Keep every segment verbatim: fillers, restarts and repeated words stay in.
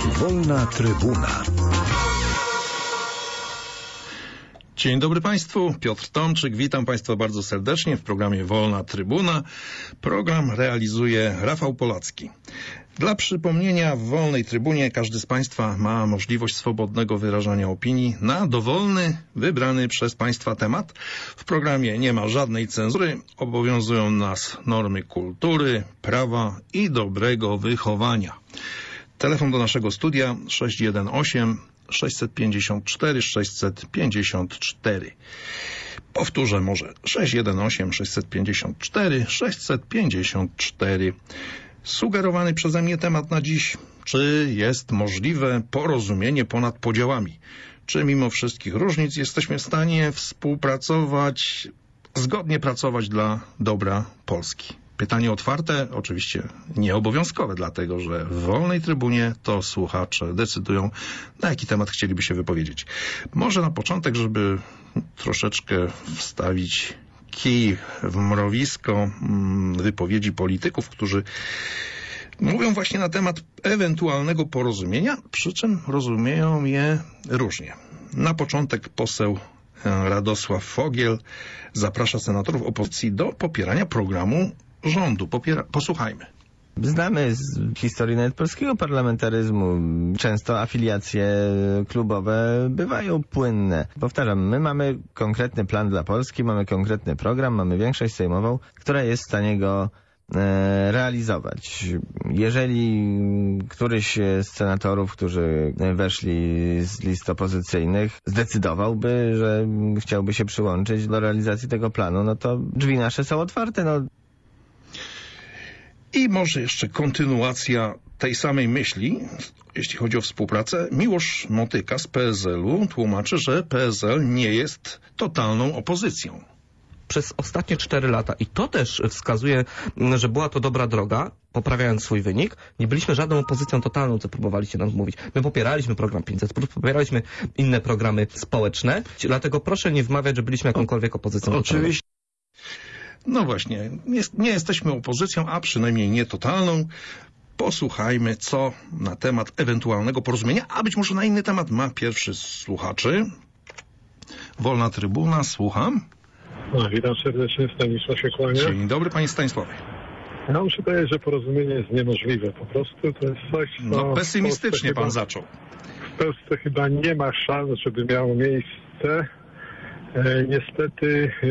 Wolna Trybuna. Dzień dobry Państwu, Piotr Tomczyk, witam Państwa bardzo serdecznie w programie Wolna Trybuna. Program realizuje Rafał Polacki. Dla przypomnienia, w Wolnej Trybunie każdy z Państwa ma możliwość swobodnego wyrażania opinii na dowolny, wybrany przez Państwa temat. W programie nie ma żadnej cenzury, obowiązują nas normy kultury, prawa i dobrego wychowania. Telefon do naszego studia sześć jeden osiem sześćset pięćdziesiąt cztery sześćset pięćdziesiąt cztery. Powtórzę może sześć jeden osiem sześćset pięćdziesiąt cztery sześćset pięćdziesiąt cztery. Sugerowany przeze mnie temat na dziś: czy jest możliwe porozumienie ponad podziałami? Czy mimo wszystkich różnic jesteśmy w stanie współpracować, zgodnie pracować dla dobra Polski? Pytanie otwarte, oczywiście nieobowiązkowe, dlatego że w Wolnej Trybunie to słuchacze decydują, na jaki temat chcieliby się wypowiedzieć. Może na początek, żeby troszeczkę wstawić kij w mrowisko wypowiedzi polityków, którzy mówią właśnie na temat ewentualnego porozumienia, przy czym rozumieją je różnie. Na początek poseł Radosław Fogiel zaprasza senatorów opozycji do popierania programu rządu. Popiera... Posłuchajmy. Znamy z historii nawet polskiego parlamentaryzmu. Często afiliacje klubowe bywają płynne. Powtarzam, my mamy konkretny plan dla Polski, mamy konkretny program, mamy większość sejmową, która jest w stanie go e, realizować. Jeżeli któryś z senatorów, którzy weszli z list opozycyjnych, zdecydowałby, że chciałby się przyłączyć do realizacji tego planu, no to drzwi nasze są otwarte. No. I może jeszcze kontynuacja tej samej myśli, jeśli chodzi o współpracę. Miłosz Motyka z P S L-u tłumaczy, że P S L nie jest totalną opozycją. Przez ostatnie cztery lata, i to też wskazuje, że była to dobra droga, poprawiając swój wynik, nie byliśmy żadną opozycją totalną, co próbowaliście nam mówić. My popieraliśmy program pięćset plus, popieraliśmy inne programy społeczne, dlatego proszę nie wmawiać, że byliśmy jakąkolwiek opozycją Oczywiście. No właśnie, nie, nie jesteśmy opozycją, a przynajmniej nie totalną. Posłuchajmy, co na temat ewentualnego porozumienia, a być może na inny temat ma pierwszy z słuchaczy. Wolna Trybuna, słucham. No, witam serdecznie, Stanisław się kłania. Dzień dobry, panie Stanisławie. Ja muszę powiedzieć, że porozumienie jest niemożliwe. Po prostu to jest coś, co... No pesymistycznie pan chyba, zaczął. W Polsce chyba nie ma szans, żeby miało miejsce. E, niestety, e,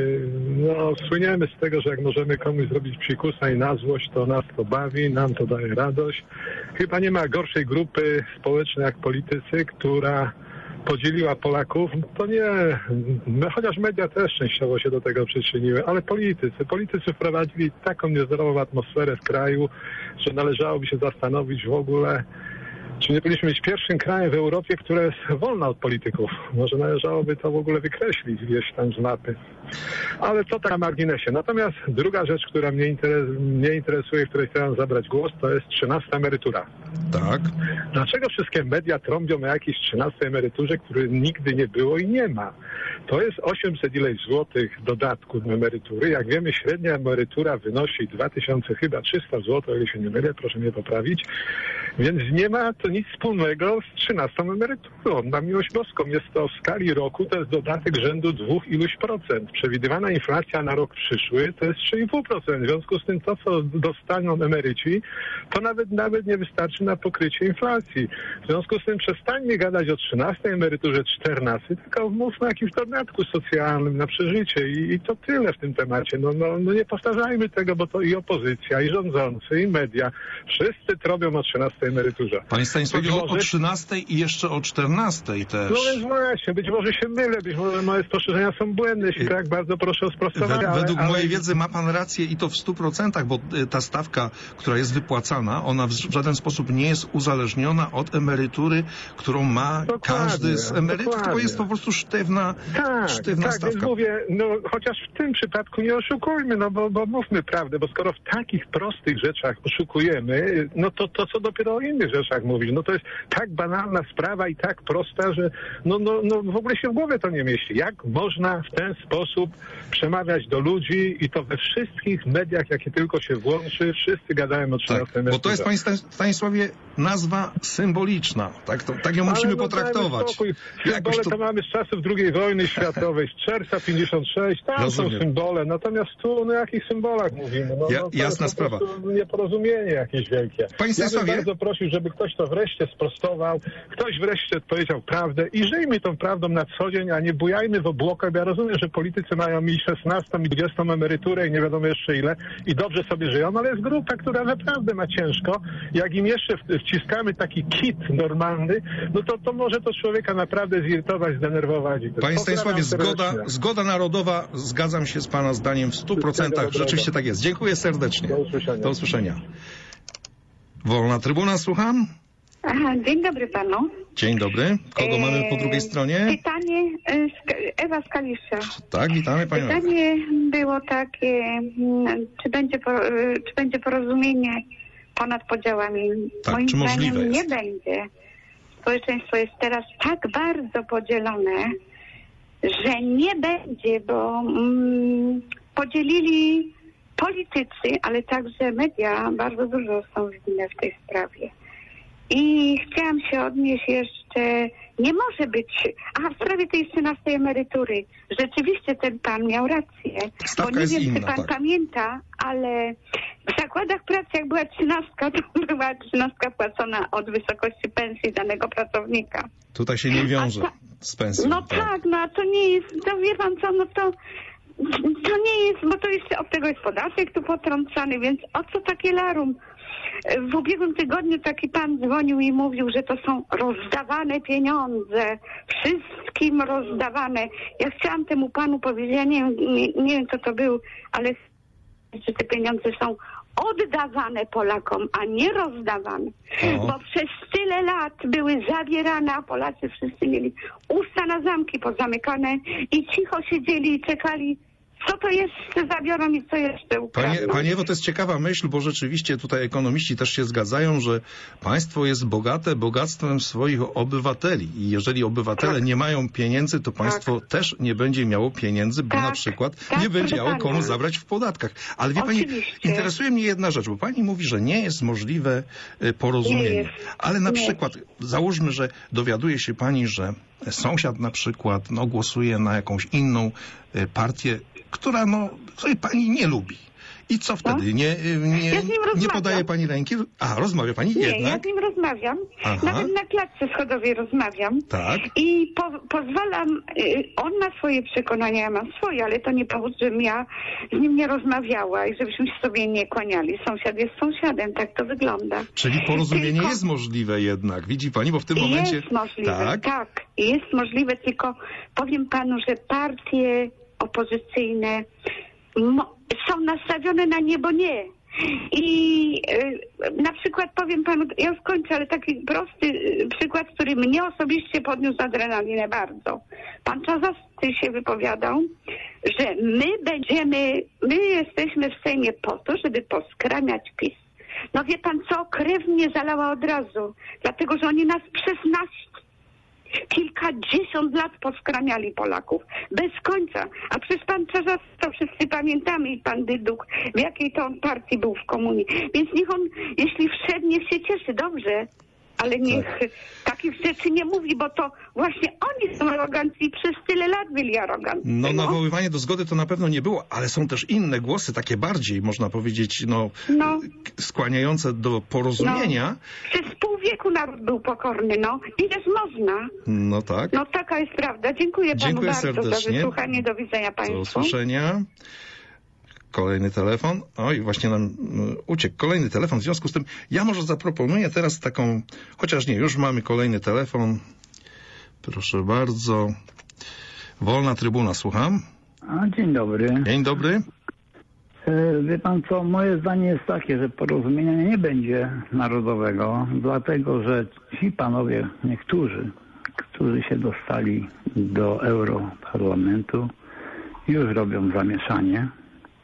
no, słyniemy z tego, że jak możemy komuś zrobić psikusa i na złość, to nas to bawi, nam to daje radość. Chyba nie ma gorszej grupy społecznej jak politycy, która podzieliła Polaków. To nie, no, chociaż media też częściowo się do tego przyczyniły, ale politycy. Politycy wprowadzili taką niezdrową atmosferę w kraju, że należałoby się zastanowić w ogóle, czy nie byliśmy być pierwszym krajem w Europie, które jest wolne od polityków. Może należałoby to w ogóle wykreślić gdzieś tam z mapy. Ale to tak na marginesie. Natomiast druga rzecz, która mnie, interes, mnie interesuje, w której chciałem zabrać głos, to jest trzynasta emerytura. Tak. Dlaczego wszystkie media trąbią o jakiejś trzynastej emeryturze, której nigdy nie było i nie ma? To jest osiemset ileś złotych dodatku do emerytury. Jak wiemy, średnia emerytura wynosi dwa tysiące chyba trzysta złotych, o ile się nie mylę, proszę mnie poprawić. Więc nie ma to nic wspólnego z trzynastą emeryturą. Na miłość boską, jest to w skali roku, to jest dodatek rzędu dwóch iluś procent. Przewidywana inflacja na rok przyszły to jest trzy i pół procent. W związku z tym to, co dostaną emeryci, to nawet nawet nie wystarczy na pokrycie inflacji. W związku z tym przestańmy gadać o trzynastej emeryturze, czternastej, tylko mówmy o jakimś dodatku socjalnym na przeżycie i, i to tyle w tym temacie. No, no, no nie powtarzajmy tego, bo to i opozycja, i rządzący, i media, wszyscy trobią o trzynastej emeryturze. Panie Stanisławie, może... o trzynastej i jeszcze o czternastej też. No więc właśnie, być może się mylę, być może moje spostrzeżenia są błędne, jeśli tak, bardzo proszę o sprostowanie. Wed według ale, ale... mojej wiedzy ma pan rację i to w stu procentach, bo ta stawka, która jest wypłacana, ona w żaden sposób nie jest uzależniona od emerytury, którą ma dokładnie, każdy z emerytów, dokładnie. Tylko jest po prostu sztywna, tak, sztywna tak, stawka. Więc mówię, no chociaż w tym przypadku nie oszukujmy, no bo, bo mówmy prawdę, bo skoro w takich prostych rzeczach oszukujemy, no to to co dopiero o innych rzeczach mówić. No to jest tak banalna sprawa i tak prosta, że no, no, no w ogóle się w głowie to nie mieści. Jak można w ten sposób przemawiać do ludzi i to we wszystkich mediach, jakie tylko się włączy, wszyscy gadają o trzynastej tak, bo to jest, panie Stanisławie, nazwa symboliczna. Tak, to, tak ją musimy no, potraktować. Symbole to... to mamy z czasów drugiej wojny światowej, z czerwca pięćdziesiąt sześć, tam Rozumiem. są symbole. Natomiast tu, no o jakich symbolach mówimy? No, ja, no, to jasna jest sprawa. Nieporozumienie jakieś wielkie. Panie ja bym bardzo prosił, żeby ktoś to wreszcie sprostował, ktoś wreszcie powiedział prawdę i żyjmy tą prawdą na co dzień, a nie bujajmy w obłokach. Ja rozumiem, że politycy mają i szesnastą, i dwudziestą emeryturę i nie wiadomo jeszcze ile i dobrze sobie żyją, ale jest grupa, która naprawdę ma ciężko. Jak im jeszcze wciskamy taki kit normalny, no to, to może to człowieka naprawdę zirytować, zdenerwować. Panie Stanisławie, zgoda, zgoda narodowa, zgadzam się z pana zdaniem w stu procentach. Rzeczywiście tak jest. Dziękuję serdecznie. Do usłyszenia. Do usłyszenia. Wolna Trybuna, słucham. Aha, dzień dobry panu. Dzień dobry. Kogo eee, mamy po drugiej stronie? Pytanie, Ewa z Kalisza. Tak, witamy panią. Pytanie było takie, czy będzie, czy będzie porozumienie ponad podziałami? Tak, Moim czy możliwe zdaniem jest? nie będzie. Społeczeństwo jest teraz tak bardzo podzielone, że nie będzie, bo mm, podzielili politycy, ale także media bardzo dużo są winne w tej sprawie. I chciałam się odnieść jeszcze, nie może być, a w sprawie tej trzynastej emerytury, rzeczywiście ten pan miał rację, Stawka bo nie wiem, inna, czy pan tak. pamięta, ale w zakładach pracy, jak była trzynastka, to była trzynastka płacona od wysokości pensji danego pracownika. Tutaj się nie wiąże ta, z pensją. No tak. tak, no a to nie jest, to wie pan co, no to to nie jest, bo to jeszcze od tego jest podatek tu potrącany, więc o co takie larum? W ubiegłym tygodniu taki pan dzwonił i mówił, że to są rozdawane pieniądze, wszystkim rozdawane. Ja chciałam temu panu powiedzieć, ja nie, nie, nie wiem kto to był, ale że te pieniądze są oddawane Polakom, a nie rozdawane. O. Bo przez tyle lat były zabierane, a Polacy wszyscy mieli usta na zamki pozamykane i cicho siedzieli i czekali, co to jeszcze zabiorą i co jeszcze ukradną. Panie, Panie Ewo, to jest ciekawa myśl, bo rzeczywiście tutaj ekonomiści też się zgadzają, że państwo jest bogate bogactwem swoich obywateli i jeżeli obywatele tak. nie mają pieniędzy, to państwo tak. też nie będzie miało pieniędzy, bo tak. na przykład tak, nie będzie miało komu zabrać w podatkach. Ale wie Pani, Oczywiście. interesuje mnie jedna rzecz, bo Pani mówi, że nie jest możliwe porozumienie. Jest. Ale na nie. przykład, załóżmy, że dowiaduje się Pani, że sąsiad na przykład no, głosuje na jakąś inną partię, która no, której Pani nie lubi. I co wtedy? Nie, nie, ja z nim nie podaje Pani ręki? A, rozmawia Pani nie, jednak? Nie, ja z nim rozmawiam. Aha. Nawet na klatce schodowej rozmawiam. Tak. I po, pozwalam, y, on ma swoje przekonania, ja mam swoje, ale to nie powód, żebym ja z nim nie rozmawiała i żebyśmy sobie nie kłaniali. Sąsiad jest sąsiadem, tak to wygląda. Czyli porozumienie tylko... jest możliwe jednak, widzi Pani, bo w tym momencie... Jest możliwe, tak, tak jest możliwe, tylko powiem Panu, że partie opozycyjne są nastawione na niebo nie. I y, na przykład powiem panu, ja już kończę, ale taki prosty y, przykład, który mnie osobiście podniósł adrenalinę bardzo. Pan Czarzasty się wypowiadał, że my będziemy, my jesteśmy w Sejmie po to, żeby poskramiać PiS. No wie pan co, krew mnie zalała od razu, dlatego że oni nas przez naście kilkadziesiąt lat poskramiali Polaków. Bez końca. A przecież pan Czarzasty, to wszyscy pamiętamy i pan Dyduk, w jakiej to on partii był w komunii. Więc niech on, jeśli wszedł, niech się cieszy, dobrze. Ale niech tak. takich rzeczy nie mówi, bo to właśnie oni są arogancji i przez tyle lat byli aroganccy. No, no nawoływanie do zgody to na pewno nie było, ale są też inne głosy, takie bardziej, można powiedzieć, no, no. skłaniające do porozumienia. No. Przez pół wieku naród był pokorny, no. Ileż można. No tak. No taka jest prawda. Dziękuję panu Dziękuję bardzo serdecznie. za wysłuchanie. Do widzenia państwu. Do usłyszenia. Kolejny telefon. Oj, właśnie nam uciekł kolejny telefon. W związku z tym ja może zaproponuję teraz taką, chociaż nie, już mamy kolejny telefon. Proszę bardzo. Wolna Trybuna, słucham. A, dzień dobry. Dzień dobry. E, wie pan co, moje zdanie jest takie, że porozumienia nie będzie narodowego, dlatego że ci panowie, niektórzy, którzy się dostali do Europarlamentu, już robią zamieszanie,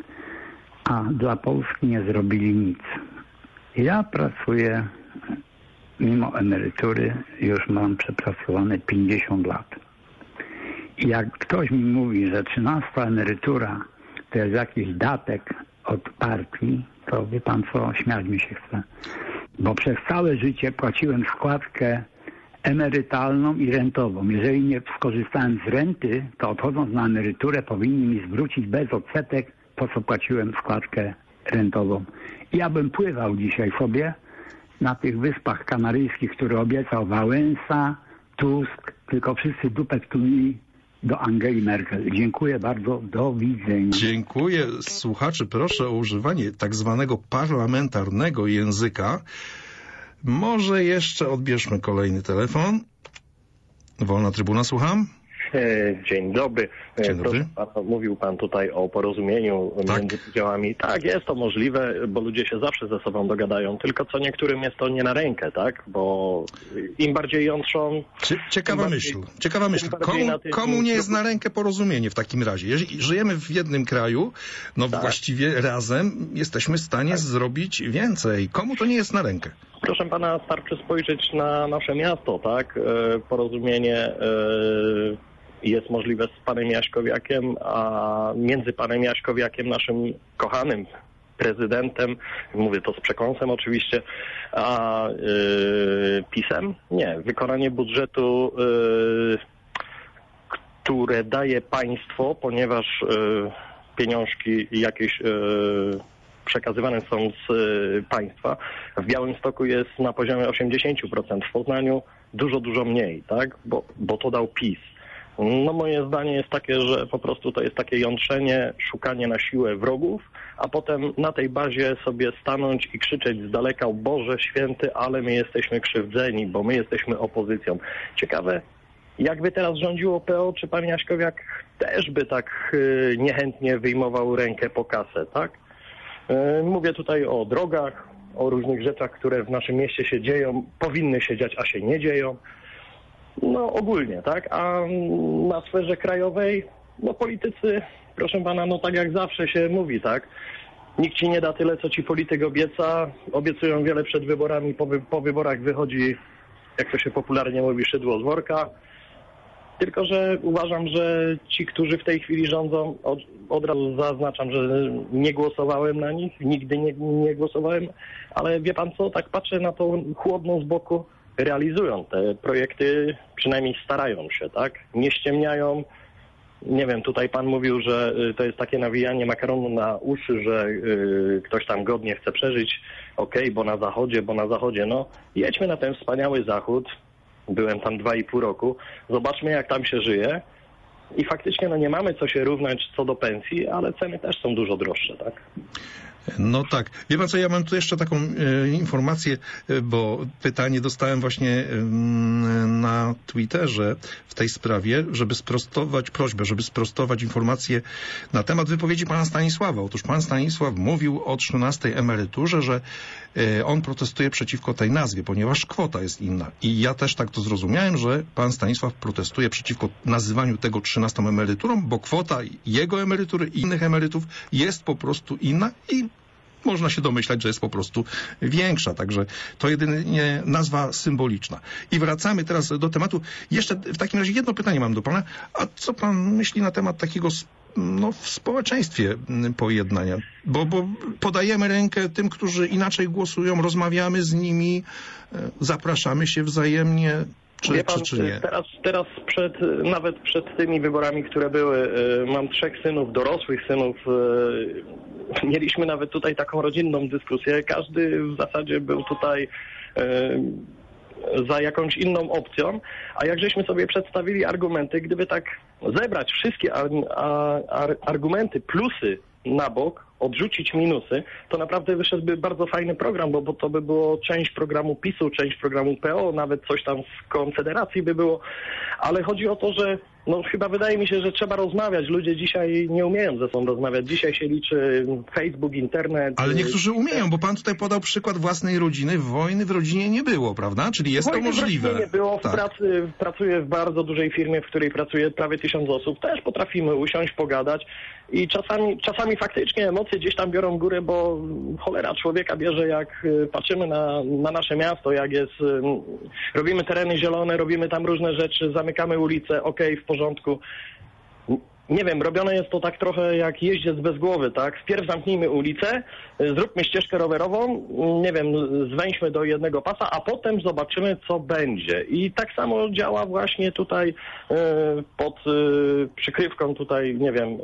a dla Polski nie zrobili nic. Ja pracuję mimo emerytury już mam przepracowane pięćdziesiąt lat. I jak ktoś mi mówi, że trzynasta emerytura to jest jakiś datek od partii, to wie pan co, śmiać mi się chce. Bo przez całe życie płaciłem składkę emerytalną i rentową. Jeżeli nie skorzystałem z renty, to odchodząc na emeryturę powinni mi zwrócić bez odsetek to, co płaciłem składkę rentową. I ja bym pływał dzisiaj sobie na tych wyspach kanaryjskich, które obiecał Wałęsa, Tusk, tylko wszyscy dupę tknęli do Angeli Merkel. Dziękuję bardzo, do widzenia. Dziękuję. Słuchaczy, proszę o używanie tak zwanego parlamentarnego języka. Może jeszcze odbierzmy kolejny telefon. Wolna Trybuna, słucham. Dzień dobry. Dzień dobry. Proszę, mówił pan tutaj o porozumieniu tak. między podziałami. Tak, jest to możliwe, bo ludzie się zawsze ze sobą dogadają, tylko co niektórym jest to nie na rękę, tak? Bo im bardziej jątrzą... Ciekawa myśl. Ciekawa myśl. Komu, komu nie jest na rękę porozumienie w takim razie? Jeżeli żyjemy w jednym kraju, no tak. właściwie razem jesteśmy w stanie tak. zrobić więcej. Komu to nie jest na rękę? Proszę pana, starczy spojrzeć na nasze miasto, tak? Porozumienie jest możliwe z panem Jaśkowiakiem, a między panem Jaśkowiakiem, naszym kochanym prezydentem, mówię to z przekąsem oczywiście, a yy, PiS-em? Nie. Wykonanie budżetu, yy, które daje państwo, ponieważ yy, pieniążki jakieś yy, przekazywane są z y, państwa. W Białymstoku jest na poziomie osiemdziesiąt procent, w Poznaniu dużo, dużo mniej, tak? Bo, bo to dał PiS. No moje zdanie jest takie, że po prostu to jest takie jątrzenie, szukanie na siłę wrogów, a potem na tej bazie sobie stanąć i krzyczeć z daleka: Boże Święty, ale my jesteśmy krzywdzeni, bo my jesteśmy opozycją. Ciekawe, jakby teraz rządziło P O, czy pan Jaśkowiak też by tak y, niechętnie wyjmował rękę po kasę, tak? Y, mówię tutaj o drogach, o różnych rzeczach, które w naszym mieście się dzieją, powinny się dziać, a się nie dzieją. No ogólnie, tak? A na sferze krajowej, no politycy, proszę pana, no tak jak zawsze się mówi, tak? Nikt ci nie da tyle, co ci polityk obieca. Obiecują wiele przed wyborami, po, wy, po wyborach wychodzi, jak to się popularnie mówi, szydło z worka. Tylko że uważam, że ci, którzy w tej chwili rządzą, od, od razu zaznaczam, że nie głosowałem na nich, nigdy nie, nie głosowałem, ale wie pan co, tak patrzę na to chłodno z boku, realizują te projekty, przynajmniej starają się, tak? Nie ściemniają. Nie wiem, tutaj pan mówił, że to jest takie nawijanie makaronu na uszy, że y, ktoś tam godnie chce przeżyć. Okej, okay, bo na zachodzie, bo na zachodzie. No, jedźmy na ten wspaniały zachód. Byłem tam dwa i pół roku. Zobaczmy, jak tam się żyje. I faktycznie no nie mamy co się równać co do pensji, ale ceny też są dużo droższe, tak? No tak. Wie pan co, ja mam tu jeszcze taką e, informację, e, bo pytanie dostałem właśnie e, na Twitterze w tej sprawie, żeby sprostować, prośbę, żeby sprostować informację na temat wypowiedzi pana Stanisława. Otóż pan Stanisław mówił o trzynastej emeryturze, że e, on protestuje przeciwko tej nazwie, ponieważ kwota jest inna. I ja też tak to zrozumiałem, że pan Stanisław protestuje przeciwko nazywaniu tego trzynastą emeryturą, bo kwota jego emerytury i innych emerytów jest po prostu inna i można się domyślać, że jest po prostu większa. Także to jedynie nazwa symboliczna. I wracamy teraz do tematu. Jeszcze w takim razie jedno pytanie mam do pana. A co pan myśli na temat takiego no, w społeczeństwie pojednania? Bo, bo podajemy rękę tym, którzy inaczej głosują, rozmawiamy z nimi, zapraszamy się wzajemnie. Czy, Wie pan, czy, czy nie? Teraz, teraz przed, nawet przed tymi wyborami, które były, mam trzech synów, dorosłych synów. Mieliśmy nawet tutaj taką rodzinną dyskusję. Każdy w zasadzie był tutaj za jakąś inną opcją, a jak żeśmy sobie przedstawili argumenty, gdyby tak zebrać wszystkie ar, ar, argumenty, plusy na bok, odrzucić minusy, to naprawdę wyszedłby bardzo fajny program, bo, bo to by było część programu PiSu, część programu P O, nawet coś tam z Konfederacji by było, ale chodzi o to, że no chyba wydaje mi się, że trzeba rozmawiać. Ludzie dzisiaj nie umieją ze sobą rozmawiać. Dzisiaj się liczy Facebook, internet. Ale niektórzy umieją, bo pan tutaj podał przykład własnej rodziny. Wojny w rodzinie nie było, prawda? Czyli jest Wojny to możliwe. Wojny nie było. W tak. pracy, pracuję w bardzo dużej firmie, w której pracuje prawie tysiąc osób. Też potrafimy usiąść, pogadać. i czasami, czasami faktycznie emocje gdzieś tam biorą górę, bo cholera człowieka bierze, jak patrzymy na, na nasze miasto, jak jest, robimy tereny zielone, robimy tam różne rzeczy, zamykamy ulice, okej, w porządku. Nie wiem, robione jest to tak trochę jak jeździec bez głowy, tak? Wpierw zamknijmy ulicę, zróbmy ścieżkę rowerową, nie wiem, zwęźmy do jednego pasa, a potem zobaczymy, co będzie. I tak samo działa właśnie tutaj y, pod y, przykrywką tutaj, nie wiem, y,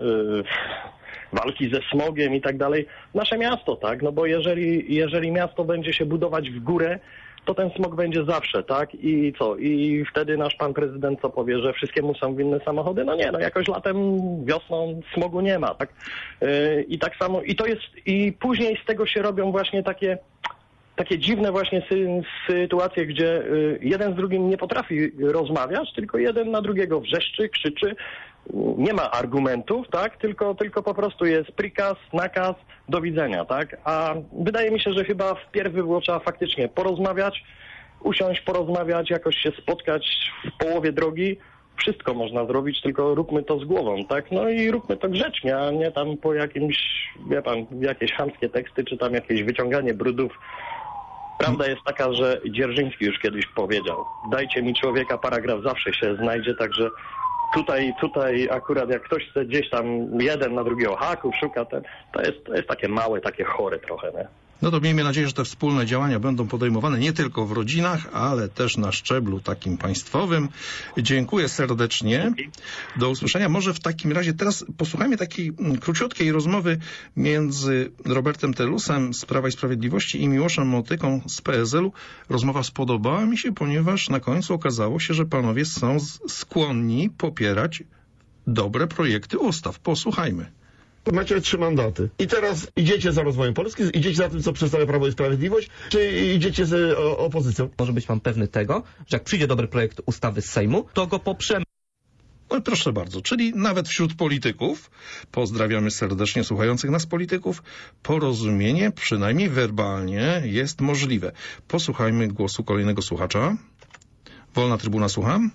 walki ze smogiem i tak dalej, nasze miasto, tak? No bo jeżeli, jeżeli miasto będzie się budować w górę, to ten smog będzie zawsze, tak? I co? I wtedy nasz pan prezydent co powie, że wszystkiemu są winne samochody? No nie, no jakoś latem, wiosną smogu nie ma, tak? Yy, I tak samo, i to jest, i później z tego się robią właśnie takie, takie dziwne właśnie sy sytuacje, gdzie yy, jeden z drugim nie potrafi rozmawiać, tylko jeden na drugiego wrzeszczy, krzyczy, nie ma argumentów, tak? Tylko, tylko po prostu jest prikaz, nakaz, do widzenia, tak? A wydaje mi się, że chyba wpierw by było trzeba faktycznie porozmawiać, usiąść, porozmawiać, jakoś się spotkać w połowie drogi. Wszystko można zrobić, tylko róbmy to z głową, tak? No i róbmy to grzecznie, a nie tam po jakimś, wie pan, jakieś chamskie teksty, czy tam jakieś wyciąganie brudów. Prawda jest taka, że Dzierżyński już kiedyś powiedział, dajcie mi człowieka, paragraf zawsze się znajdzie, także Tutaj, tutaj akurat jak ktoś chce gdzieś tam jeden na drugiego haku szuka, ten, to, jest, to jest takie małe, takie chore trochę, nie? No to miejmy nadzieję, że te wspólne działania będą podejmowane nie tylko w rodzinach, ale też na szczeblu takim państwowym. Dziękuję serdecznie. Do usłyszenia. Może w takim razie teraz posłuchajmy takiej króciutkiej rozmowy między Robertem Telusem z Prawa i Sprawiedliwości i Miłoszem Motyką z P S L-u. Rozmowa spodobała mi się, ponieważ na końcu okazało się, że panowie są skłonni popierać dobre projekty ustaw. Posłuchajmy. Macie trzy mandaty. I teraz idziecie za rozwojem Polski, idziecie za tym, co przedstawia Prawo i Sprawiedliwość, czy idziecie z o, opozycją? Może być pan pewny tego, że jak przyjdzie dobry projekt ustawy z Sejmu, to go poprzemy. No proszę bardzo, czyli nawet wśród polityków, pozdrawiamy serdecznie słuchających nas polityków, porozumienie, przynajmniej werbalnie, jest możliwe. Posłuchajmy głosu kolejnego słuchacza. Wolna Trybuna, słucham.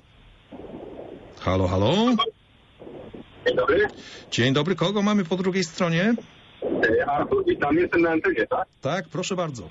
Halo, halo. Dzień dobry. Dzień dobry. Kogo mamy po drugiej stronie? Artur, witam. Jestem na antenie, tak? Tak, proszę bardzo.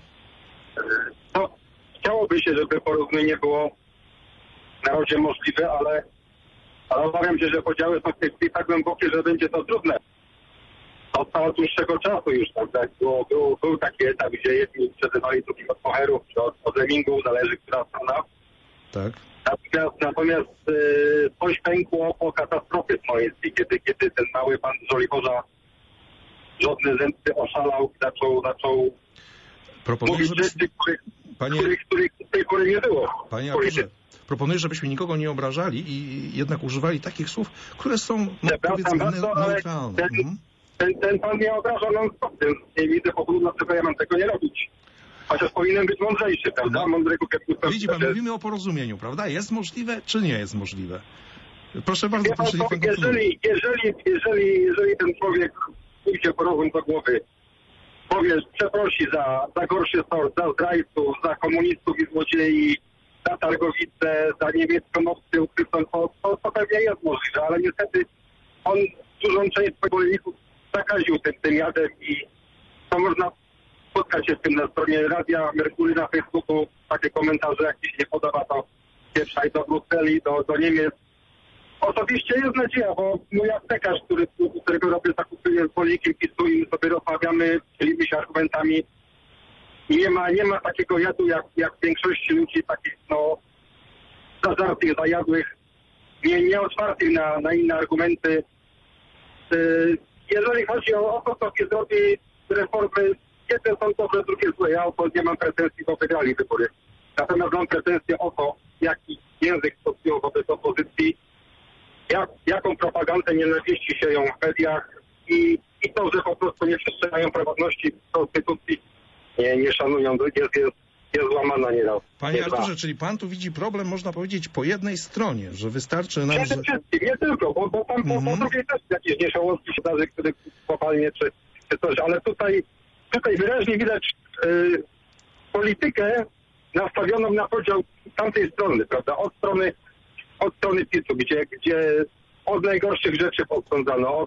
No, chciałoby się, żeby porozumienie było w narodzie możliwe, ale, ale obawiam się, że podziały są w tej chwili tak głębokie, że będzie to trudne. Od od dłuższego czasu już, tak, tak było, był, był taki etap, gdzie jedni przezywali drugich od moherów, czy od, od lemingów, zależy która strona. Tak. Natomiast, natomiast yy, coś pękło po katastrofie smoleńskiej, kiedy, kiedy ten mały pan Żoliborza żadne zemsty oszalał i zaczął, zaczął Proponuję, mówić żeby... rzeczy, których, Panie... których, których w tej pory nie było. Panie Arturze, proponuję, żebyśmy nikogo nie obrażali i jednak używali takich słów, które są, no, powiedzmy, bardzo, neutralne. Ten, mhm. ten, ten pan mnie obraża non-stop, więc nie widzę powodu, dlaczego ja mam tego nie robić. Chociaż powinien być mądrzejszy, prawda? No. Mądrego kierownictwa. Widzi pan, mówimy o porozumieniu, prawda? Jest możliwe, czy nie jest możliwe? Proszę bardzo, Wie pan, proszę, niech pan jeżeli, jeżeli, jeżeli, jeżeli ten człowiek pójdzie po rozum do głowy, powie, przeprosi za, za gorszy sort, za zdrajców, za komunistów i złodziei, za targowicę, za niemiecką opcję ukrytą, to, to, to pewnie jest możliwe, ale niestety on dużą część zwolenników zakaził tym, tym jadem i to można spotkać się z tym na stronie Radia Merkury na Facebooku, takie komentarze, jak ci się nie podoba, to pieprzaj do Brukseli, do, do Niemiec. Osobiście jest nadzieja, bo mój aptekarz, który, którego robię zakupy, jest zwolennikiem PiSu i sobie rozmawiamy, dzielimy się argumentami. I nie ma, nie ma takiego jadu, jak, jak w większości ludzi, takich no zażartych, zajadłych, nie, nie otwartych na, na inne argumenty. Yy, jeżeli chodzi o to, co PiS robi, reformy, jedne są dobre, drugie złe. Ja o to nie mam pretensji, bo wygrali wybory. Natomiast mam pretensje o to, jaki język stosują wobec opozycji, jak, jaką propagandę nienawiści się ją w mediach i, i to, że po prostu nie przestrzegają praworności konstytucji, nie, nie szanują, jest, jest, jest łamana nieraz. Panie nie Arturze, czyli pan tu widzi problem, można powiedzieć, po jednej stronie, że wystarczy nam... Przede wszystkim, nie tylko, bo, bo tam po, po drugiej też jakieś nieszołowski się zdarzy, który kopalnie czy, czy coś, ale tutaj, tutaj wyraźnie widać yy, politykę nastawioną na podział tamtej strony, prawda, od strony od strony PiSu, gdzie, gdzie od najgorszych rzeczy posądzano, od,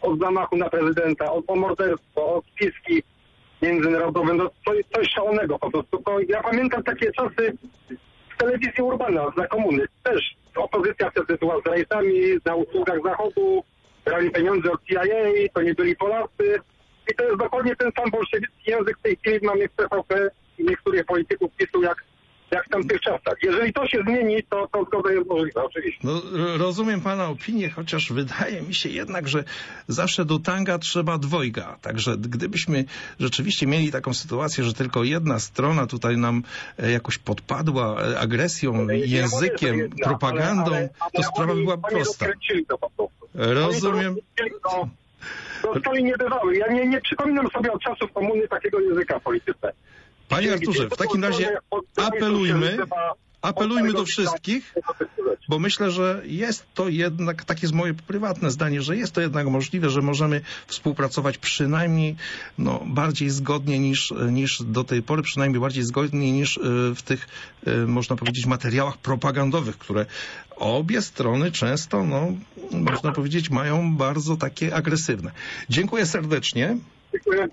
od zamachu na prezydenta, od o morderstwo, od spiski międzynarodowe, no to jest coś szalonego po prostu. To ja pamiętam takie czasy w telewizji Urbana za komuny. Też opozycja wtedy była z rejsami na usługach Zachodu, brali pieniądze od C I A, to nie byli Polacy. I to jest dokładnie ten sam bolszewicki język w tej chwili mamy w T V P i niektórych polityków PiSu jak, jak w tamtych czasach. Jeżeli to się zmieni, to, to zgoda jest możliwa, oczywiście. No, rozumiem pana opinię, chociaż wydaje mi się jednak, że zawsze do tanga trzeba dwojga. Także gdybyśmy rzeczywiście mieli taką sytuację, że tylko jedna strona tutaj nam jakoś podpadła agresją, językiem, ja jedna, propagandą, ale, ale, ale to sprawa by była prosta. To po prostu. Rozumiem. To, to stoi niebywały. Ja nie, nie przypominam sobie od czasów komuny takiego języka w polityce. Panie Arturze, w takim razie apelujmy, apelujmy do wszystkich, bo myślę, że jest to jednak, takie jest moje prywatne zdanie, że jest to jednak możliwe, że możemy współpracować przynajmniej no, bardziej zgodnie niż, niż do tej pory, przynajmniej bardziej zgodnie niż w tych, można powiedzieć, materiałach propagandowych, które obie strony często, no, można powiedzieć, mają bardzo takie agresywne. Dziękuję serdecznie. Dziękuję.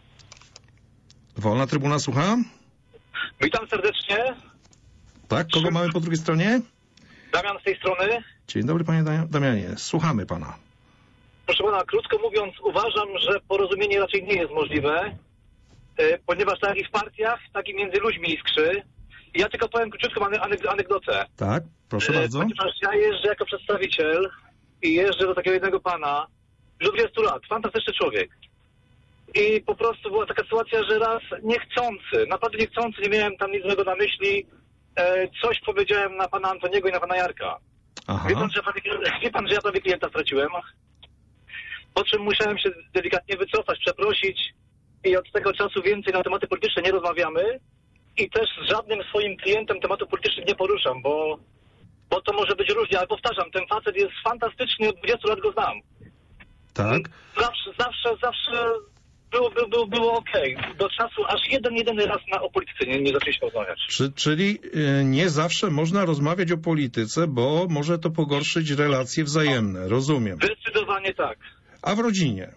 Wolna Trybuna, słucham. Witam serdecznie. Tak, kogo mamy po drugiej stronie? Damian z tej strony. Dzień dobry, panie Damianie. Słuchamy pana. Proszę pana, krótko mówiąc, uważam, że porozumienie raczej nie jest możliwe, ponieważ tak i w partiach, tak i między ludźmi iskrzy. Ja tylko powiem króciutką anegdotę. Tak, proszę bardzo. Ponieważ ja jeżdżę jako przedstawiciel i jeżdżę do takiego jednego pana, już od dwudziestu lat, fantastyczny człowiek. I po prostu była taka sytuacja, że raz niechcący, naprawdę niechcący, nie miałem tam nic złego na myśli, e, coś powiedziałem na pana Antoniego i na pana Jarka. Aha. Wie pan, że, wie pan, że ja prawie klienta straciłem? Po czym musiałem się delikatnie wycofać, przeprosić i od tego czasu więcej na tematy polityczne nie rozmawiamy i też z żadnym swoim klientem tematów politycznych nie poruszam, bo, bo to może być różnie, ale powtarzam, ten facet jest fantastyczny, od dwudziestu lat go znam. Tak? Zawsze, zawsze, zawsze... Było, było, było, było okej. Okay. Do czasu aż jeden, jedyny raz na, o polityce nie, nie zaczęliśmy rozmawiać. Czy, czyli y, nie zawsze można rozmawiać o polityce, bo może to pogorszyć relacje wzajemne. Rozumiem. Zdecydowanie tak. A w rodzinie?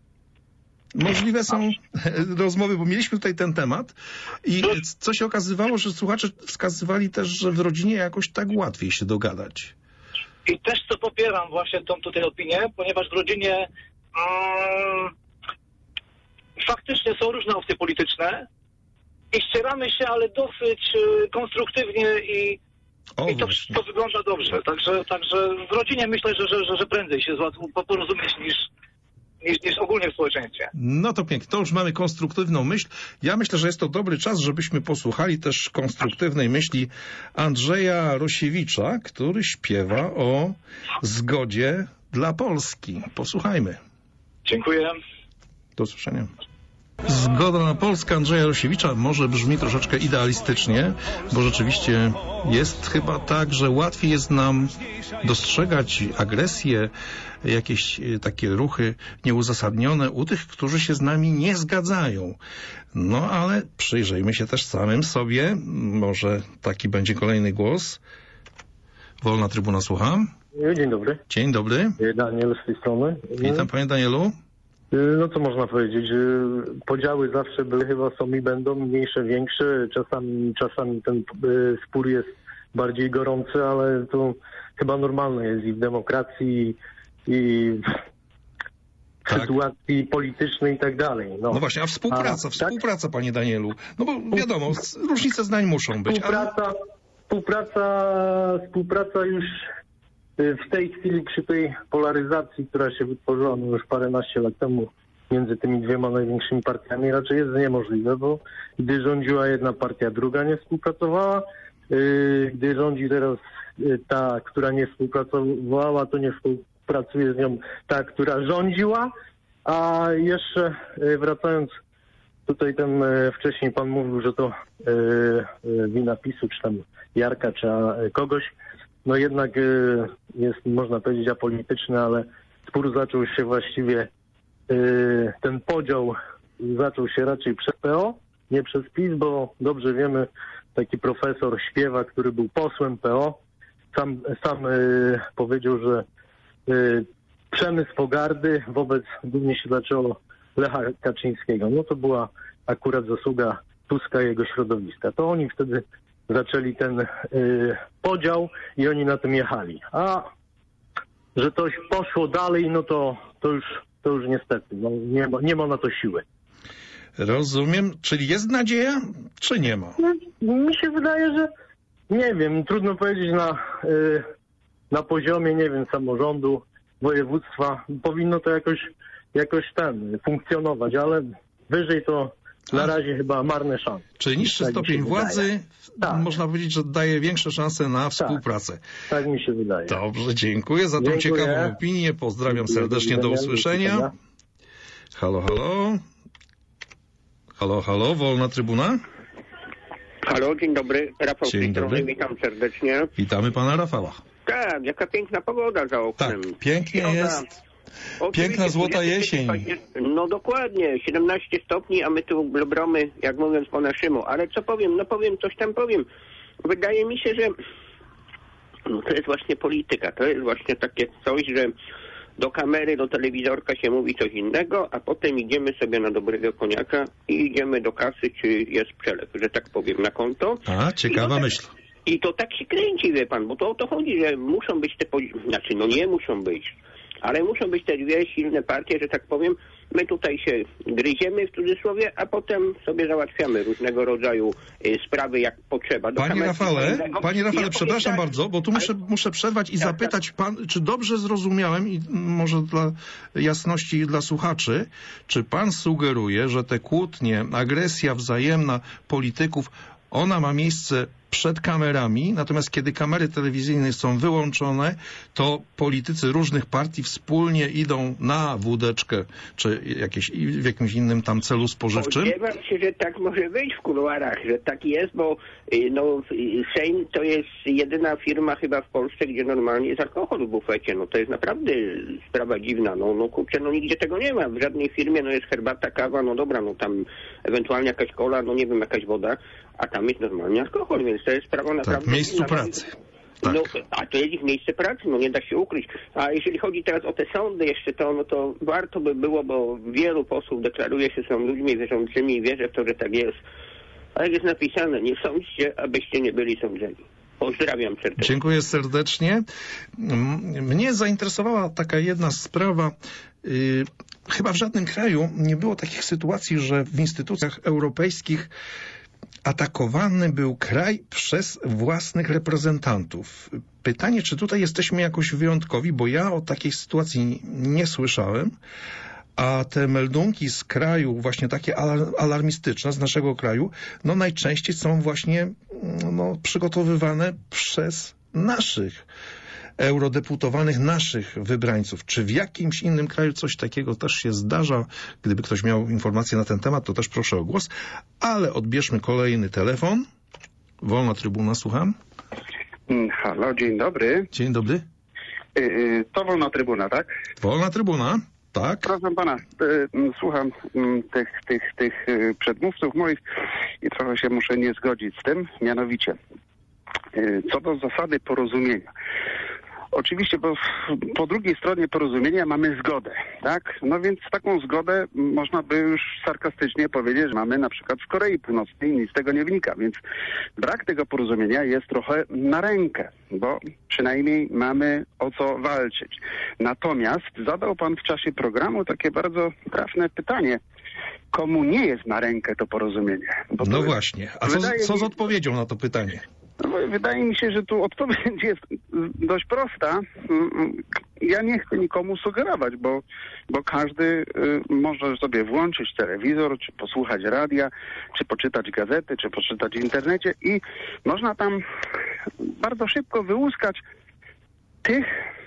Możliwe są rozmowy, bo mieliśmy tutaj ten temat i co się okazywało, że słuchacze wskazywali też, że w rodzinie jakoś tak łatwiej się dogadać. I też co popieram właśnie tą tutaj opinię, ponieważ w rodzinie... Um, faktycznie są różne opcje polityczne i ścieramy się, ale dosyć y, konstruktywnie i, o, i to, to wygląda dobrze. Także, także w rodzinie myślę, że, że, że prędzej się porozumieć niż, niż, niż ogólnie w społeczeństwie. No to pięknie, to już mamy konstruktywną myśl. Ja myślę, że jest to dobry czas, żebyśmy posłuchali też konstruktywnej myśli Andrzeja Rosiewicza, który śpiewa o zgodzie dla Polski. Posłuchajmy. Dziękuję. Do usłyszenia. Zgoda na Polskę Andrzeja Rosiewicza może brzmi troszeczkę idealistycznie, bo rzeczywiście jest chyba tak, że łatwiej jest nam dostrzegać agresję, jakieś takie ruchy nieuzasadnione u tych, którzy się z nami nie zgadzają. No ale przyjrzyjmy się też samym sobie. Może taki będzie kolejny głos. Wolna Trybuna, słucham. Dzień dobry. Dzień dobry. Daniel z tej strony. Witam, panie Danielu. No co można powiedzieć, podziały zawsze były, chyba są i będą, mniejsze, większe, czasami, czasami ten spór jest bardziej gorący, ale to chyba normalne jest i w demokracji, i w tak. sytuacji politycznej i tak dalej. No, no właśnie, a współpraca, a, współpraca, tak? Panie Danielu, no bo wiadomo, różnice zdań muszą być. Współpraca, ale... współpraca, współpraca już w tej chwili przy tej polaryzacji, która się wytworzyła no już paręnaście lat temu między tymi dwiema największymi partiami, raczej jest niemożliwe, bo gdy rządziła jedna partia, druga nie współpracowała. Gdy rządzi teraz ta, która nie współpracowała, to nie współpracuje z nią ta, która rządziła. A jeszcze wracając, tutaj ten wcześniej pan mówił, że to wina PiSu, czy tam Jarka, czy kogoś. No jednak jest, można powiedzieć, apolityczny, ale spór zaczął się właściwie, ten podział zaczął się raczej przez P O, nie przez PiS, bo dobrze wiemy, taki profesor Śpiewa, który był posłem P O, sam, sam powiedział, że przemysł pogardy wobec, głównie się zaczęło, Lecha Kaczyńskiego. No to była akurat zasługa Tuska i jego środowiska. To oni wtedy zaczęli ten y, podział i oni na tym jechali. A że to poszło dalej, no to, to, już, to już niestety, no nie ma, nie ma na to siły. Rozumiem. Czyli jest nadzieja, czy nie ma? No, mi się wydaje, że nie wiem, trudno powiedzieć na, y, na poziomie, nie wiem, samorządu, województwa. Powinno to jakoś, jakoś ten, funkcjonować, ale wyżej to na razie chyba marne szanse. Czyli niższy tak stopień władzy, tak. Można powiedzieć, że daje większe szanse na współpracę. Tak, tak mi się wydaje. Dobrze, dziękuję za tą dziękuję. ciekawą opinię. Pozdrawiam dziękuję, serdecznie, do usłyszenia. Halo, halo. Halo, halo, wolna trybuna. Halo, dzień dobry. Rafał Dzień dobry. Witam serdecznie. Witamy pana Rafała. Tak, jaka piękna pogoda za oknem. Tak, pięknie Środa. jest. Oczywiście, Piękna złota jesień. No dokładnie, siedemnaście stopni, a my tu blubromy, jak mówiąc po naszemu. Ale co powiem? No powiem, coś tam powiem. Wydaje mi się, że to jest właśnie polityka. To jest właśnie takie coś, że do kamery, do telewizorka się mówi coś innego, a potem idziemy sobie na dobrego koniaka i idziemy do kasy, czy jest przelew, że tak powiem, na konto. A, ciekawa I to, myśl. I to tak się kręci, wie pan, bo to o to chodzi, że muszą być te, znaczy no nie muszą być, ale muszą być te dwie silne partie, że tak powiem. My tutaj się gryziemy w cudzysłowie, a potem sobie załatwiamy różnego rodzaju y, sprawy jak potrzeba. Do Panie Rafale, panie Rafale, ja przepraszam tak, bardzo, bo tu muszę, muszę przerwać i tak, zapytać pan, czy dobrze zrozumiałem i może dla jasności dla słuchaczy, czy pan sugeruje, że te kłótnie, agresja wzajemna polityków, ona ma miejsce przed kamerami, natomiast kiedy kamery telewizyjne są wyłączone, to politycy różnych partii wspólnie idą na wódeczkę, czy jakieś, w jakimś innym tam celu spożywczym? Spodziewam się, że tak może być w kuluarach, że tak jest, bo no, Sejm to jest jedyna firma chyba w Polsce, gdzie normalnie jest alkohol w bufecie. No to jest naprawdę sprawa dziwna. No, no kurczę, no nigdzie tego nie ma. W żadnej firmie no jest herbata, kawa, no dobra, no tam ewentualnie jakaś kola, no nie wiem, jakaś woda, a tam jest normalnie alkohol, więc to jest sprawa naprawdę... Tak, w miejscu pracy. Tak. No, a to jest ich miejsce pracy, no nie da się ukryć. A jeżeli chodzi teraz o te sądy jeszcze, to, no to warto by było, bo wielu posłów deklaruje się, są ludźmi wierzącymi i wierzę w to, że tak jest. A jak jest napisane, nie sądźcie, abyście nie byli sądzeni. Pozdrawiam serdecznie. Dziękuję serdecznie. Mnie zainteresowała taka jedna sprawa. Chyba w żadnym kraju nie było takich sytuacji, że w instytucjach europejskich atakowany był kraj przez własnych reprezentantów. Pytanie, czy tutaj jesteśmy jakoś wyjątkowi, bo ja o takiej sytuacji nie słyszałem, a te meldunki z kraju, właśnie takie alarmistyczne z naszego kraju, no najczęściej są właśnie no, przygotowywane przez naszych eurodeputowanych, naszych wybrańców. Czy w jakimś innym kraju coś takiego też się zdarza? Gdyby ktoś miał informacje na ten temat, to też proszę o głos. Ale odbierzmy kolejny telefon. Wolna trybuna, słucham. Halo, dzień dobry. Dzień dobry. Yy, to wolna trybuna, tak? Wolna trybuna, tak. Proszę pana, yy, słucham yy, tych, tych, tych yy, przedmówców moich i trochę się muszę nie zgodzić z tym, mianowicie yy, co do zasady porozumienia. Oczywiście, bo po drugiej stronie porozumienia mamy zgodę, tak? No więc taką zgodę można by już sarkastycznie powiedzieć, że mamy na przykład w Korei Północnej, nic z tego nie wynika, więc brak tego porozumienia jest trochę na rękę, bo przynajmniej mamy o co walczyć. Natomiast zadał pan w czasie programu takie bardzo trafne pytanie. Komu nie jest na rękę to porozumienie? Bo no to właśnie. A co, co z odpowiedzią na to pytanie? No, wydaje mi się, że tu odpowiedź jest dość prosta. Ja nie chcę nikomu sugerować, bo, bo każdy może sobie włączyć telewizor, czy posłuchać radia, czy poczytać gazety, czy poczytać w internecie i można tam bardzo szybko wyłuskać tych,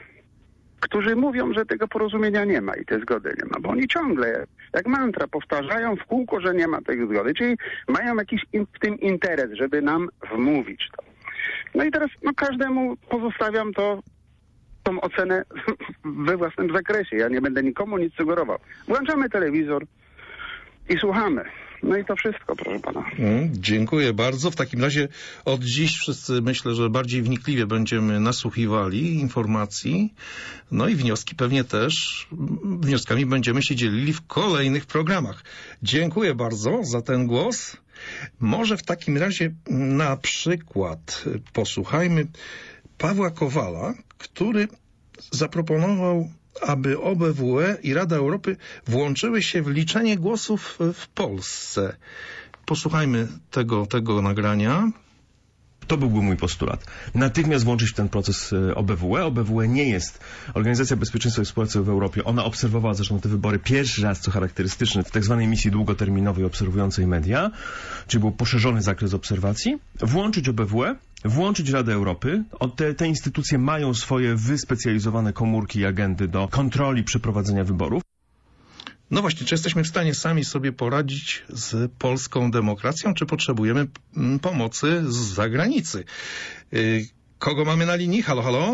którzy mówią, że tego porozumienia nie ma i tej zgody nie ma, bo oni ciągle jak mantra powtarzają w kółko, że nie ma tej zgody, czyli mają jakiś in, w tym interes, żeby nam wmówić to. No i teraz no, każdemu pozostawiam to, tą ocenę we własnym zakresie. Ja nie będę nikomu nic sugerował. Włączamy telewizor i słuchamy. No i to wszystko, proszę pana. Mm, dziękuję bardzo. W takim razie od dziś wszyscy, myślę, że bardziej wnikliwie będziemy nasłuchiwali informacji, no i wnioski pewnie też, wnioskami będziemy się dzielili w kolejnych programach. Dziękuję bardzo za ten głos. Może w takim razie na przykład posłuchajmy Pawła Kowala, który zaproponował, aby O B W E i Rada Europy włączyły się w liczenie głosów w Polsce. Posłuchajmy tego, tego nagrania. To byłby mój postulat. Natychmiast włączyć w ten proces O B W E. O B W E nie jest Organizacja Bezpieczeństwa i Współpracy w Europie. Ona obserwowała zresztą te wybory pierwszy raz, co charakterystyczne, w tak zwanej misji długoterminowej obserwującej media, czyli był poszerzony zakres obserwacji. Włączyć O B W E, włączyć Radę Europy. Te, te instytucje mają swoje wyspecjalizowane komórki i agendy do kontroli przeprowadzenia wyborów. No właśnie, czy jesteśmy w stanie sami sobie poradzić z polską demokracją, czy potrzebujemy pomocy z zagranicy? Kogo mamy na linii? Halo, halo?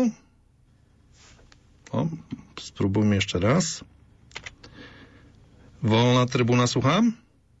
O, spróbujmy jeszcze raz. Wolna Trybuna, słucham?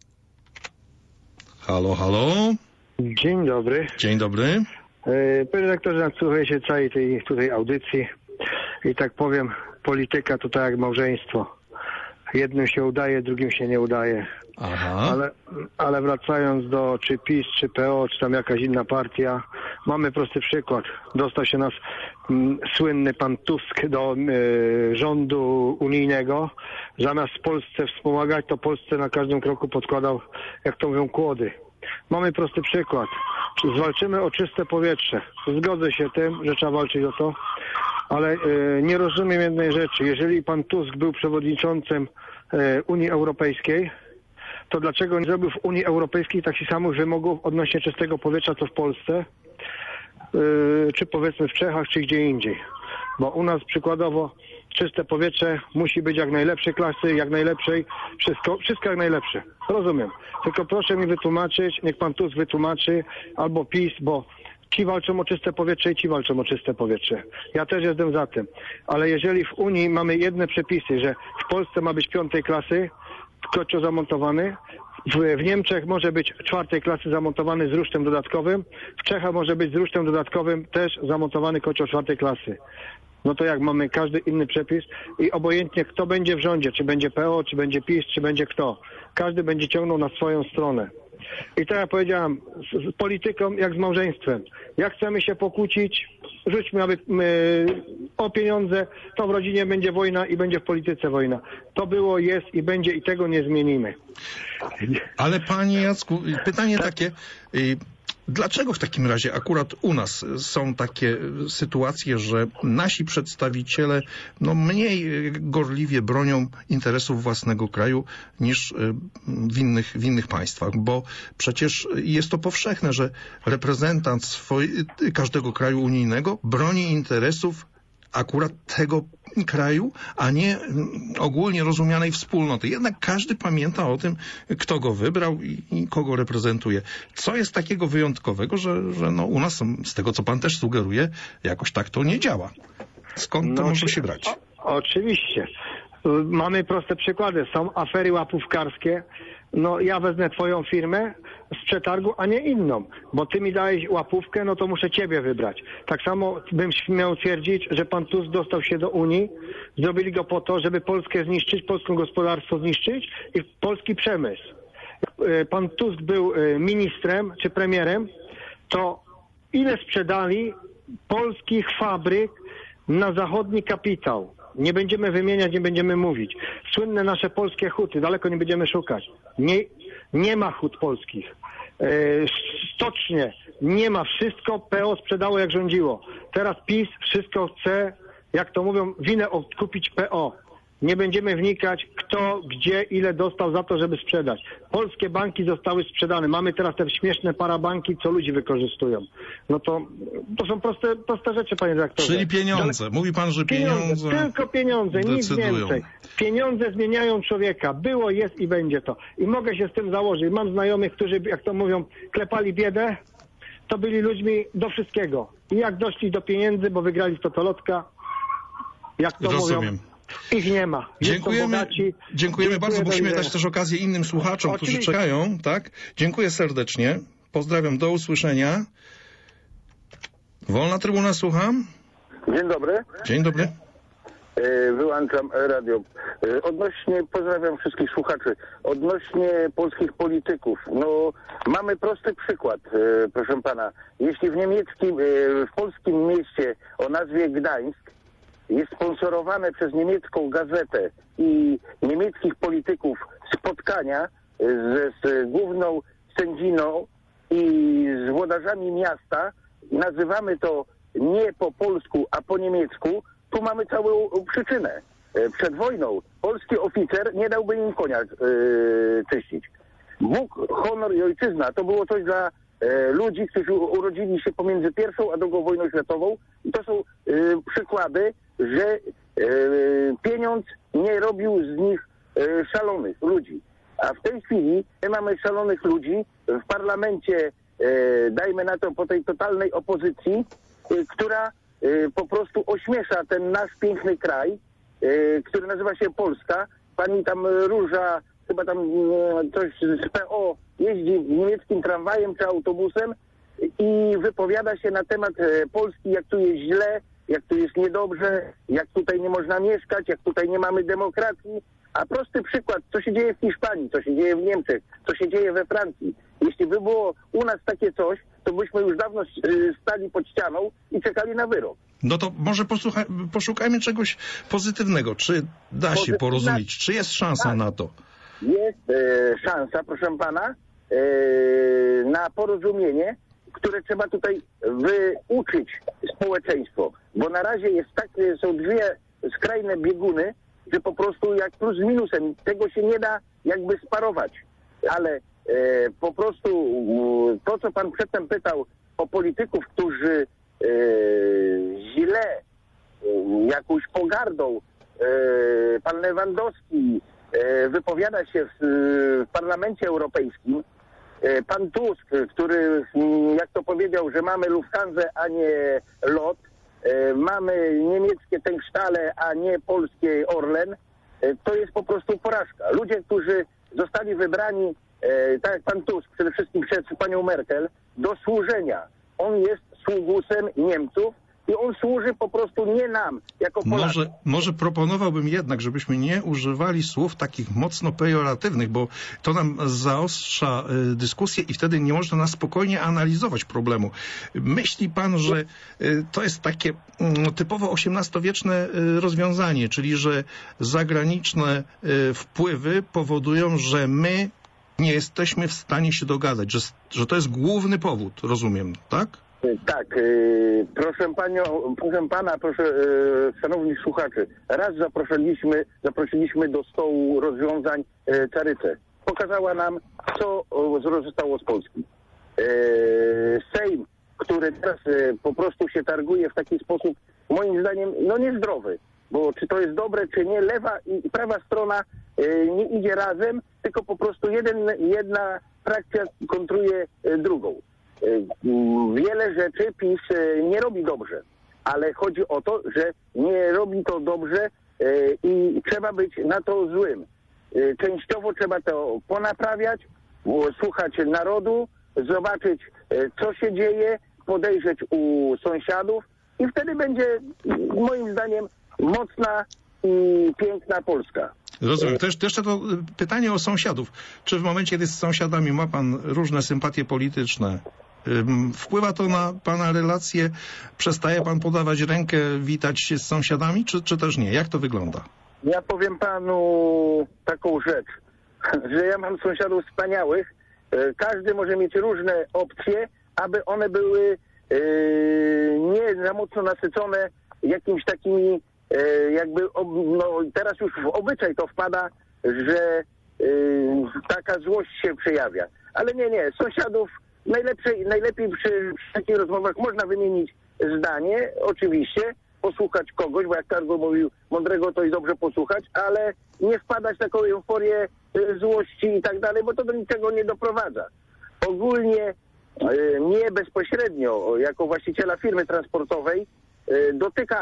Halo, halo? Dzień dobry. Dzień dobry. Panie redaktorze, nadsłuchuję się całej tej tutaj audycji i tak powiem, polityka to tak jak małżeństwo. Jednym się udaje, drugim się nie udaje. Aha. Ale, ale wracając do czy PiS, czy P O, czy tam jakaś inna partia, mamy prosty przykład. Dostał się nasz m, słynny pan Tusk do y, rządu unijnego. Zamiast Polsce wspomagać, to Polsce na każdym kroku podkładał, jak to mówią, kłody. Mamy prosty przykład. Zwalczymy o czyste powietrze. Zgodzę się tym, że trzeba walczyć o to, ale y, nie rozumiem jednej rzeczy. Jeżeli pan Tusk był przewodniczącym y, Unii Europejskiej, to dlaczego nie zrobił w Unii Europejskiej takich samych wymogów odnośnie czystego powietrza, co w Polsce, y, czy powiedzmy w Czechach, czy gdzie indziej? Bo u nas przykładowo czyste powietrze musi być jak najlepszej klasy, jak najlepszej, wszystko, wszystko jak najlepsze. Rozumiem. Tylko proszę mi wytłumaczyć, niech pan Tusk wytłumaczy, albo PiS, bo ci walczą o czyste powietrze i ci walczą o czyste powietrze. Ja też jestem za tym. Ale jeżeli w Unii mamy jedne przepisy, że w Polsce ma być piątej klasy kocioł zamontowany, w, w Niemczech może być czwartej klasy zamontowany z rusztem dodatkowym, w Czechach może być z rusztem dodatkowym też zamontowany kocioł czwartej klasy. No to jak mamy każdy inny przepis i obojętnie kto będzie w rządzie, czy będzie P O, czy będzie PiS, czy będzie kto, każdy będzie ciągnął na swoją stronę. I tak jak powiedziałem, z, z polityką jak z małżeństwem. Jak chcemy się pokłócić, rzućmy aby, my, o pieniądze, to w rodzinie będzie wojna i będzie w polityce wojna. To było, jest i będzie i tego nie zmienimy. Ale panie Jacku, pytanie takie... Dlaczego w takim razie akurat u nas są takie sytuacje, że nasi przedstawiciele no, mniej gorliwie bronią interesów własnego kraju niż w innych, w innych państwach? Bo przecież jest to powszechne, że reprezentant swoj, każdego kraju unijnego broni interesów akurat tego kraju, a nie ogólnie rozumianej wspólnoty. Jednak każdy pamięta o tym, kto go wybrał i, i kogo reprezentuje. Co jest takiego wyjątkowego, że, że no u nas, z tego co pan też sugeruje, jakoś tak to nie działa. Skąd to no, może się brać? O, oczywiście. Mamy proste przykłady. Są afery łapówkarskie. No ja wezmę twoją firmę z przetargu, a nie inną, bo ty mi dałeś łapówkę, no to muszę ciebie wybrać. Tak samo bym śmiał twierdzić, że pan Tusk dostał się do Unii, zrobili go po to, żeby Polskę zniszczyć, polskie gospodarstwo zniszczyć i polski przemysł. Pan Tusk był ministrem czy premierem, to ile sprzedali polskich fabryk na zachodni kapitał? Nie będziemy wymieniać, nie będziemy mówić. Słynne nasze polskie huty, daleko nie będziemy szukać. Nie, nie ma hut polskich. E, stocznie nie ma. Wszystko P O sprzedało jak rządziło. Teraz PiS wszystko chce, jak to mówią, winę odkupić P O. Nie będziemy wnikać, kto, gdzie, ile dostał za to, żeby sprzedać. Polskie banki zostały sprzedane. Mamy teraz te śmieszne parabanki, co ludzi wykorzystują. No to, to są proste, proste rzeczy, panie redaktorze. Czyli pieniądze. Ale... Mówi pan, że pieniądze, pieniądze Tylko pieniądze, decydują. Nic więcej. Pieniądze zmieniają człowieka. Było, jest i będzie to. I mogę się z tym założyć. Mam znajomych, którzy, jak to mówią, klepali biedę, to byli ludźmi do wszystkiego. I jak doszli do pieniędzy, bo wygrali w totolotka, jak to Rozumiem. mówią, Ich nie ma. Dziękujemy, bogaci. dziękujemy bardzo. Musimy dać też okazję innym słuchaczom, Oczywiście. którzy czekają. Tak? Dziękuję serdecznie. Pozdrawiam, do usłyszenia. Wolna Trybuna, słucham. Dzień dobry. Dzień dobry. Wyłączam radio. Odnośnie, pozdrawiam wszystkich słuchaczy, odnośnie polskich polityków, no mamy prosty przykład, proszę pana. Jeśli w niemieckim, w polskim mieście o nazwie Gdańsk jest sponsorowane przez niemiecką gazetę i niemieckich polityków spotkania z, z główną sędziną i z włodarzami miasta, nazywamy to nie po polsku, a po niemiecku, tu mamy całą przyczynę. Przed wojną polski oficer nie dałby im konia yy, czyścić. Bóg, honor i ojczyzna to było coś dla e, ludzi, którzy urodzili się pomiędzy pierwszą a drugą wojną światową. I to są e, przykłady, że e, pieniądz nie robił z nich e, szalonych ludzi. A w tej chwili my mamy szalonych ludzi w parlamencie, e, dajmy na to po tej totalnej opozycji, e, która e, po prostu ośmiesza ten nasz piękny kraj, e, który nazywa się Polska. Pani tam Róża, chyba tam e, coś z P O jeździ niemieckim tramwajem czy autobusem i wypowiada się na temat e, Polski, jak tu jest źle, jak tu jest niedobrze, jak tutaj nie można mieszkać, jak tutaj nie mamy demokracji. A prosty przykład, co się dzieje w Hiszpanii, co się dzieje w Niemczech, co się dzieje we Francji. Jeśli by było u nas takie coś, to byśmy już dawno stali pod ścianą i czekali na wyrok. No to może posłuchaj, poszukajmy czegoś pozytywnego. Czy da się porozumieć? Czy jest szansa na to? Jest e, szansa, proszę pana, e, na porozumienie, które trzeba tutaj wyuczyć społeczeństwo. Bo na razie jest tak, są dwie skrajne bieguny, że po prostu jak plus z minusem, tego się nie da jakby sparować. Ale e, po prostu e, to, co pan przedtem pytał o polityków, którzy e, źle, e, jakąś pogardą, e, pan Lewandowski e, wypowiada się w, w Parlamencie Europejskim, e, pan Tusk, który, jak to powiedział, że mamy Lufthansa, a nie LOT, mamy niemieckie Tankstelle, a nie polskie Orlen, to jest po prostu porażka. Ludzie, którzy zostali wybrani, tak jak pan Tusk, przede wszystkim przez panią Merkel, do służenia. On jest sługusem Niemców i on służy po prostu nie nam, jako Polakom. Może, może proponowałbym jednak, żebyśmy nie używali słów takich mocno pejoratywnych, bo to nam zaostrza y, dyskusję i wtedy nie można nas spokojnie analizować problemu. Myśli pan, że y, to jest takie y, typowo osiemnastowieczne y, rozwiązanie, czyli że zagraniczne y, wpływy powodują, że my nie jesteśmy w stanie się dogadać, że, że to jest główny powód, rozumiem, tak? Tak, yy, proszę panią, proszę pana, proszę yy, szanowni słuchacze, raz zaprosiliśmy, zaprosiliśmy do stołu rozwiązań yy, Carycę. Pokazała nam, co yy, zostało z Polski. Yy, Sejm, który teraz yy, po prostu się targuje w taki sposób, moim zdaniem, no niezdrowy, bo czy to jest dobre, czy nie, lewa i prawa strona yy, nie idzie razem, tylko po prostu jeden, jedna frakcja kontruje yy, drugą. Wiele rzeczy PiS nie robi dobrze, ale chodzi o to, że nie robi to dobrze i trzeba być na to złym. Częściowo trzeba to ponaprawiać, słuchać narodu, zobaczyć, co się dzieje, podejrzeć u sąsiadów i wtedy będzie, moim zdaniem, mocna i piękna Polska. Rozumiem. To jeszcze to pytanie o sąsiadów. Czy w momencie, kiedy z sąsiadami ma pan różne sympatie polityczne, wpływa to na pana relacje? Przestaje pan podawać rękę, witać się z sąsiadami, czy, czy też nie? Jak to wygląda? Ja powiem panu taką rzecz, że ja mam sąsiadów wspaniałych. Każdy może mieć różne opcje, aby one były nie za mocno nasycone jakimiś takimi jakby, no teraz już w obyczaj to wpada, że taka złość się przejawia. Ale nie, nie, sąsiadów najlepszej, najlepiej przy, przy takich rozmowach można wymienić zdanie, oczywiście, posłuchać kogoś, bo jak Kargo mówił, mądrego to i dobrze posłuchać, ale nie wpadać w taką euforię y, złości i tak dalej, bo to do niczego nie doprowadza. Ogólnie y, mnie bezpośrednio, jako właściciela firmy transportowej, y, dotyka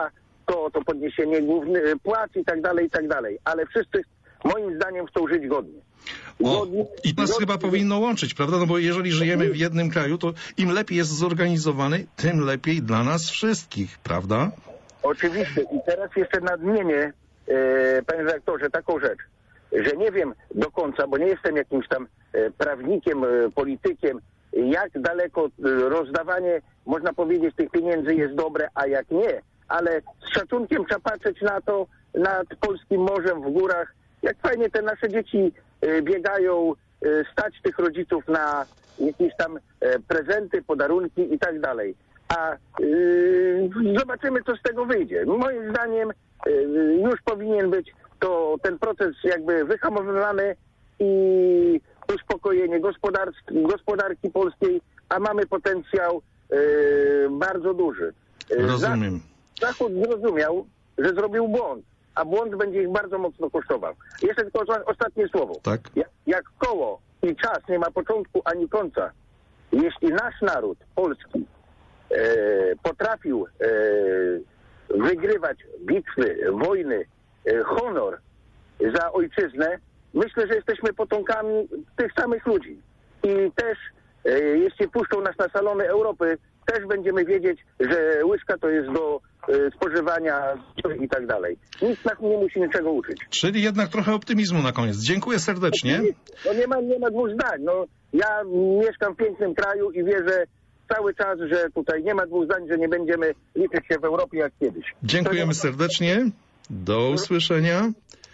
to, to podniesienie głównych płac i tak dalej, i tak dalej. Ale wszyscy moim zdaniem chcą żyć godnie. O, i nas godnie, chyba powinno łączyć, prawda? No bo jeżeli żyjemy w jednym kraju, to im lepiej jest zorganizowany, tym lepiej dla nas wszystkich, prawda? Oczywiście. I teraz jeszcze nadmienię, e, panie redaktorze, taką rzecz, że nie wiem do końca, bo nie jestem jakimś tam e, prawnikiem, e, politykiem, jak daleko e, rozdawanie, można powiedzieć, tych pieniędzy jest dobre, a jak nie. Ale z szacunkiem trzeba patrzeć na to, nad polskim morzem w górach, jak fajnie te nasze dzieci e, biegają, e, stać tych rodziców na jakieś tam e, prezenty, podarunki i tak dalej. A yy, zobaczymy, co z tego wyjdzie. Moim zdaniem yy, już powinien być to ten proces jakby wyhamowany i uspokojenie gospodarki, gospodarki polskiej, a mamy potencjał yy, bardzo duży. Yy, Rozumiem. Zachód zrozumiał, że zrobił błąd, a błąd będzie ich bardzo mocno kosztował. Jeszcze tylko ostatnie słowo. Tak. Jak, jak koło i czas nie ma początku ani końca, jeśli nasz naród polski E, potrafił e, wygrywać bitwy, wojny, e, honor za ojczyznę, myślę, że jesteśmy potomkami tych samych ludzi. I też, e, jeśli puszczą nas na salony Europy, też będziemy wiedzieć, że łyżka to jest do e, spożywania i tak dalej. Nikt nas nie musi niczego uczyć. Czyli jednak trochę optymizmu na koniec. Dziękuję serdecznie. No nie ma, nie ma dwóch zdań. No, ja mieszkam w pięknym kraju i wierzę cały czas, że tutaj nie ma dwóch zdań, że nie będziemy liczyć się w Europie jak kiedyś. Dziękujemy serdecznie. Do usłyszenia.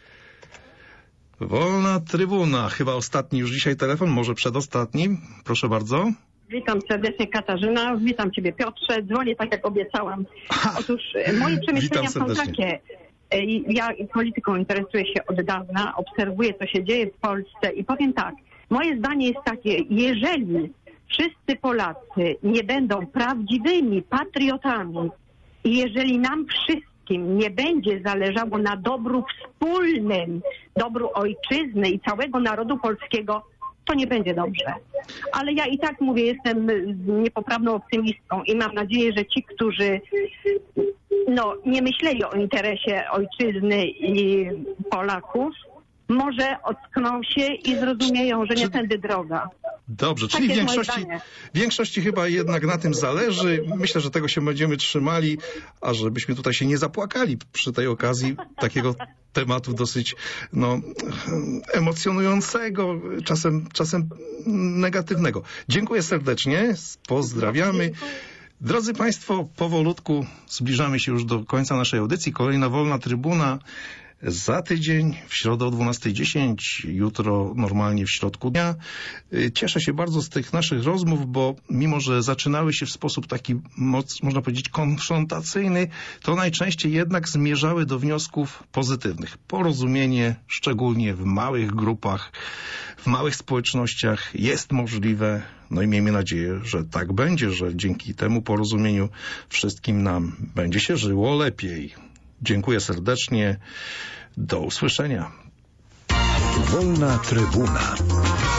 Wolna Trybuna. Chyba ostatni już dzisiaj telefon, może przedostatni. Proszę bardzo. Witam serdecznie, Katarzyna. Witam Ciebie, Piotrze. Dzwonię tak, jak obiecałam. Otóż moje przemyślenia są takie. Ja polityką interesuję się od dawna, obserwuję, co się dzieje w Polsce i powiem tak. Moje zdanie jest takie, jeżeli wszyscy Polacy nie będą prawdziwymi patriotami i jeżeli nam wszystkim nie będzie zależało na dobru wspólnym, dobru ojczyzny i całego narodu polskiego, to nie będzie dobrze. Ale ja i tak mówię, jestem niepoprawną optymistką i mam nadzieję, że ci, którzy no, nie myśleli o interesie ojczyzny i Polaków, może ockną się i zrozumieją, że nie tędy droga. Dobrze, czyli w większości, w większości chyba jednak na tym zależy. Myślę, że tego się będziemy trzymali, a żebyśmy tutaj się nie zapłakali przy tej okazji takiego tematu dosyć no, emocjonującego, czasem, czasem negatywnego. Dziękuję serdecznie, pozdrawiamy. Drodzy Państwo, powolutku zbliżamy się już do końca naszej audycji. Kolejna Wolna Trybuna za tydzień, w środę o dwunastej dziesięć, jutro normalnie w środku dnia. Cieszę się bardzo z tych naszych rozmów, bo mimo, że zaczynały się w sposób taki, można powiedzieć, konfrontacyjny, to najczęściej jednak zmierzały do wniosków pozytywnych. Porozumienie, szczególnie w małych grupach, w małych społecznościach jest możliwe. No i miejmy nadzieję, że tak będzie, że dzięki temu porozumieniu wszystkim nam będzie się żyło lepiej. Dziękuję serdecznie. Do usłyszenia. Wolna Trybuna.